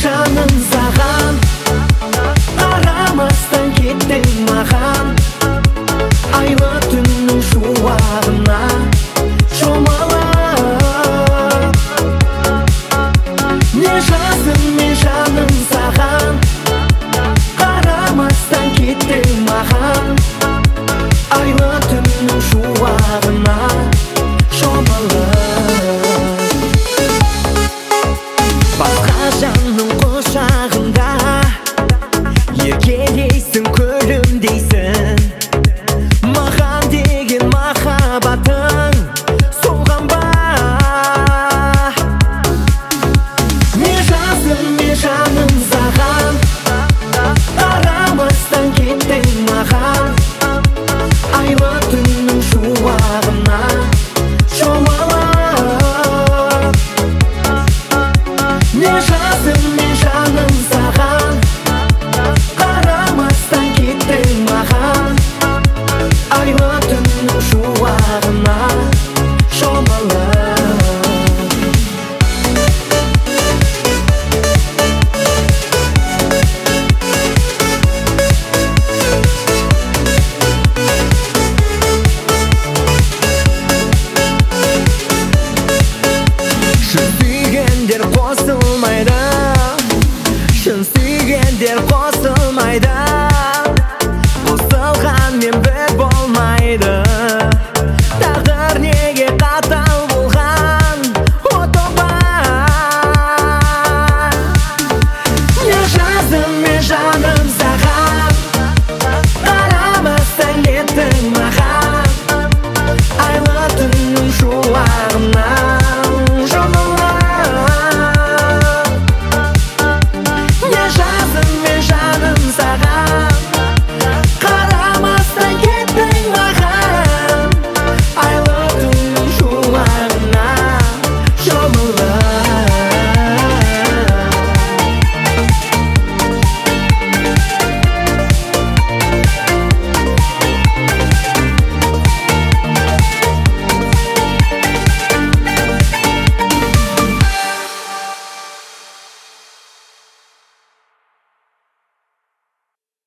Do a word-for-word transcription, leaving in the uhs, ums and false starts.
жаным саған, қарамастан кеттің маған. Айлы түннің шуағына шомалып, не жаздым мен жаным саған, қарамастан кеттің маған. Айлы түннің шуағына шомалып, басқа жанның құшағында еркелейсің, күлімдейсің. Маған деген махаббатың солған ба? Не жаздым мен жаным саған, қарамастан кеттің маған. Айлы түннің шуағына шомалып, не жаздым мен жаным саған, қарамастан кеттің маған. Айлы түннің шуағына шомалып. Шын сүйгендер қосылмайды, шын